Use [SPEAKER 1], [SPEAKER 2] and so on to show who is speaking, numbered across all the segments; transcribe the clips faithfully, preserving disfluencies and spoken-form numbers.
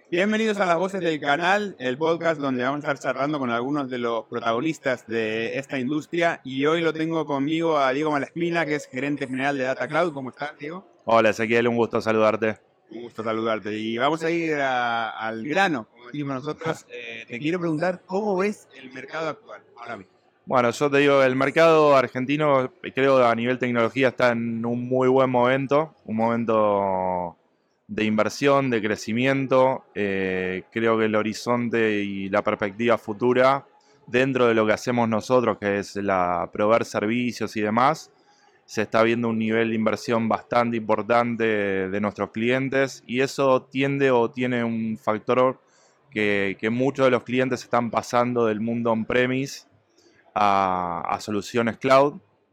[SPEAKER 1] Bienvenidos a Las Voces del Canal, el podcast donde vamos a estar charlando con algunos de los protagonistas de esta industria. Y hoy lo tengo conmigo a Diego Malaspina, que es gerente general de Data Cloud. ¿Cómo estás, Diego?
[SPEAKER 2] Hola, Ezequiel, un gusto saludarte.
[SPEAKER 1] Un gusto saludarte. Y vamos a ir a, al grano, como decimos nosotros. Eh, te quiero preguntar, ¿cómo ves el mercado actual ahora mismo?
[SPEAKER 2] Bueno, yo te digo, el mercado argentino, creo a nivel tecnología, está en un muy buen momento, un momento de inversión, de crecimiento. Eh, creo que el horizonte y la perspectiva futura, dentro de lo que hacemos nosotros, que es la proveer servicios y demás, se está viendo un nivel de inversión bastante importante de nuestros clientes, y eso tiende o tiene un factor que, que muchos de los clientes están pasando del mundo on-premise a, a soluciones cloud,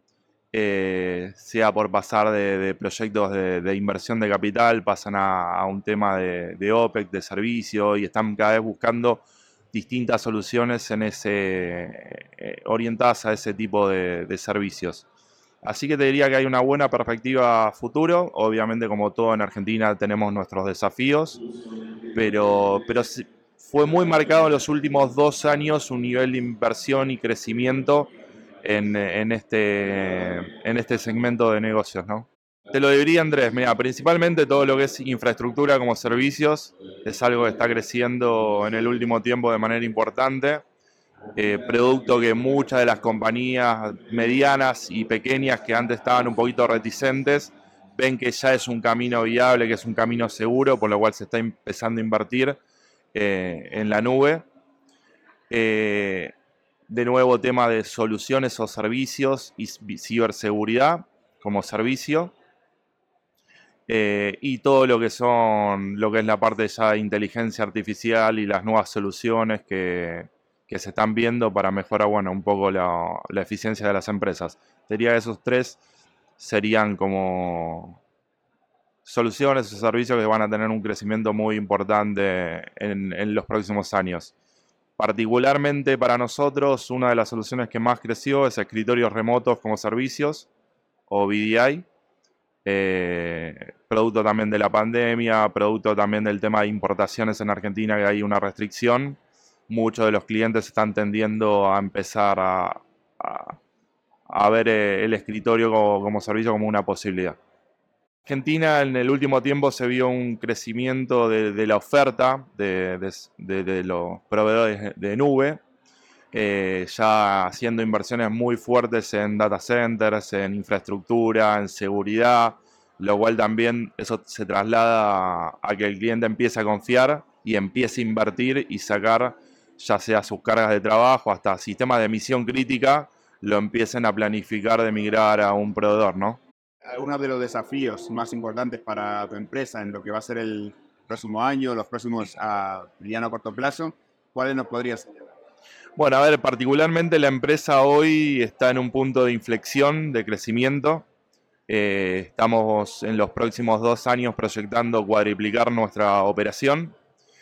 [SPEAKER 2] eh, sea por pasar de, de proyectos de, de inversión de capital, pasan a, a un tema de, de OPEX, de servicio, y están cada vez buscando distintas soluciones en ese, eh, orientadas a ese tipo de, de servicios. Así que te diría que hay una buena perspectiva futuro. Obviamente, como todo en Argentina, tenemos nuestros desafíos, pero, pero fue muy marcado en los últimos dos años un nivel de inversión y crecimiento en, en, este, en este segmento de negocios, ¿no? Te lo diría, Andrés, mira, principalmente todo lo que es infraestructura como servicios es algo que está creciendo en el último tiempo de manera importante. Eh, producto que muchas de las compañías medianas y pequeñas que antes estaban un poquito reticentes ven que ya es un camino viable, que es un camino seguro, por lo cual se está empezando a invertir eh, en la nube. Eh, de nuevo, tema de soluciones o servicios y ciberseguridad como servicio. Eh, y todo lo que son, lo que es la parte ya de inteligencia artificial y las nuevas soluciones que, que se están viendo para mejorar, bueno, un poco la, la eficiencia de las empresas. Diría que esos tres serían como soluciones o servicios que van a tener un crecimiento muy importante en, en los próximos años. Particularmente para nosotros, una de las soluciones que más creció es escritorios remotos como servicios, o V D I. Eh, producto también de la pandemia, producto también del tema de importaciones en Argentina, que hay una restricción. Muchos de los clientes están tendiendo a empezar a, a, a ver el escritorio como, como servicio como una posibilidad. Argentina en el último tiempo se vio un crecimiento de, de la oferta de, de, de, de los proveedores de nube, eh, ya haciendo inversiones muy fuertes en data centers, en infraestructura, en seguridad, lo cual también eso se traslada a, a que el cliente empiece a confiar y empiece a invertir y sacar ya sea sus cargas de trabajo hasta sistemas de misión crítica, lo empiecen a planificar de migrar a un proveedor, ¿no?
[SPEAKER 1] Algunos de los desafíos más importantes para tu empresa en lo que va a ser el próximo año, los próximos a mediano o corto plazo, ¿cuáles nos podrías señalar?
[SPEAKER 2] Bueno, a ver, particularmente la empresa hoy está en un punto de inflexión, de crecimiento. Eh, estamos en los próximos dos años proyectando cuadriplicar nuestra operación.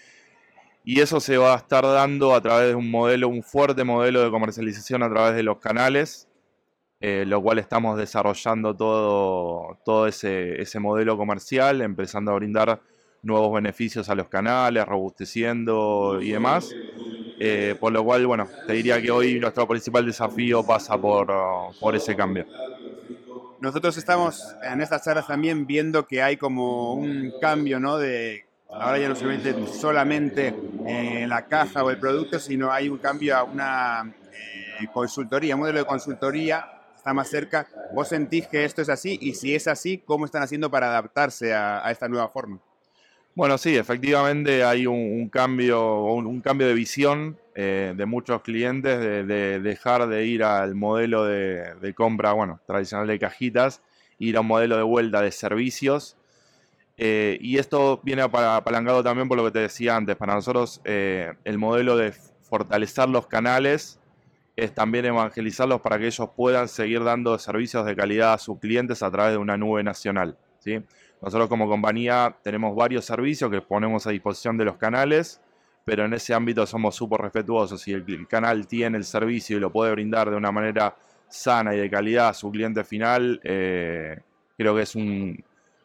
[SPEAKER 2] Y eso se va a estar dando a través de un modelo, un fuerte modelo de comercialización a través de los canales, eh, lo cual estamos desarrollando todo, todo ese, ese modelo comercial, empezando a brindar nuevos beneficios a los canales, robusteciendo y demás. Eh, por lo cual, bueno, te diría que hoy nuestro principal desafío pasa por, uh, por ese cambio.
[SPEAKER 1] Nosotros estamos en estas charlas también viendo que hay como un cambio, ¿no? De ahora ya no se vende solamente en la caja o el producto, sino hay un cambio a una eh, consultoría, un modelo de consultoría está más cerca. ¿Vos sentís que esto es así? Y si es así, ¿cómo están haciendo para adaptarse a, a esta nueva forma?
[SPEAKER 2] Bueno, sí, efectivamente hay un, un cambio, un, un cambio de visión eh, de muchos clientes de, de dejar de ir al modelo de, de compra, bueno, tradicional de cajitas, ir a un modelo de vuelta de servicios. Eh, y esto viene apalancado también por lo que te decía antes. Para nosotros eh, el modelo de fortalecer los canales es también evangelizarlos para que ellos puedan seguir dando servicios de calidad a sus clientes a través de una nube nacional, ¿sí? Nosotros como compañía tenemos varios servicios que ponemos a disposición de los canales, pero en ese ámbito somos súper respetuosos. Si el, el canal tiene el servicio y lo puede brindar de una manera sana y de calidad a su cliente final, eh, creo que es un,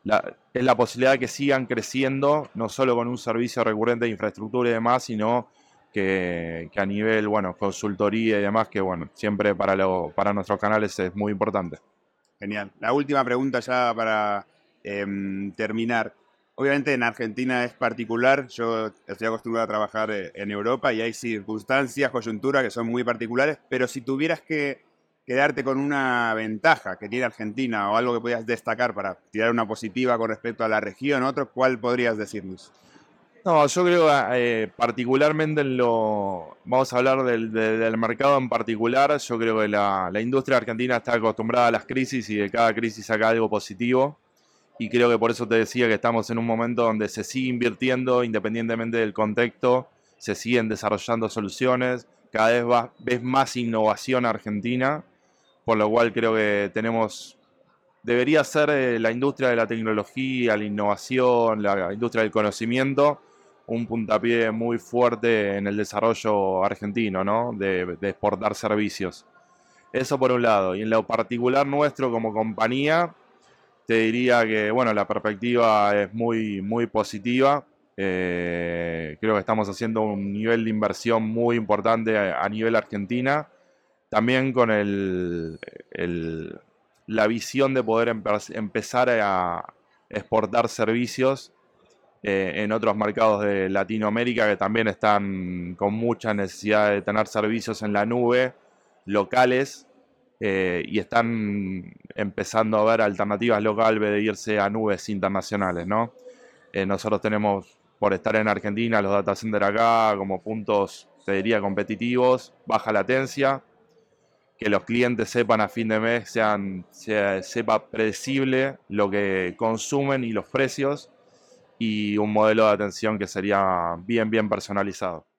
[SPEAKER 2] la, es la posibilidad de que sigan creciendo, no solo con un servicio recurrente de infraestructura y demás, sino que, que a nivel, bueno, consultoría y demás, que bueno, siempre para, lo, para nuestros canales es muy importante.
[SPEAKER 1] Genial. La última pregunta ya para eh, terminar. Obviamente en Argentina es particular, yo estoy acostumbrado a trabajar en Europa y hay circunstancias, coyunturas que son muy particulares, pero si tuvieras que quedarte con una ventaja que tiene Argentina o algo que podías destacar para tirar una positiva con respecto a la región, otro, ¿cuál podrías decirnos?
[SPEAKER 2] No, yo creo eh, particularmente en lo... Vamos a hablar del, de, del mercado en particular. Yo creo que la, la industria argentina está acostumbrada a las crisis y de cada crisis saca algo positivo. Y creo que por eso te decía que estamos en un momento donde se sigue invirtiendo independientemente del contexto, se siguen desarrollando soluciones, cada vez va, ves más innovación argentina, por lo cual creo que tenemos... Debería ser eh, la industria de la tecnología, la innovación, la industria del conocimiento, un puntapié muy fuerte en el desarrollo argentino, ¿no? De, de exportar servicios. Eso por un lado. Y en lo particular nuestro como compañía, te diría que, bueno, la perspectiva es muy, muy positiva. Eh, creo que estamos haciendo un nivel de inversión muy importante a, a nivel Argentina. También con el, el, la visión de poder empe empezar a exportar servicios eh, en otros mercados de Latinoamérica que también están con mucha necesidad de tener servicios en la nube locales eh, y están empezando a ver alternativas locales de irse a nubes internacionales, ¿no? Eh, nosotros tenemos, por estar en Argentina, los data centers acá como puntos, te diría, competitivos, baja latencia, que los clientes sepan a fin de mes, sean, sea, sepa predecible lo que consumen y los precios, y un modelo de atención que sería bien, bien personalizado.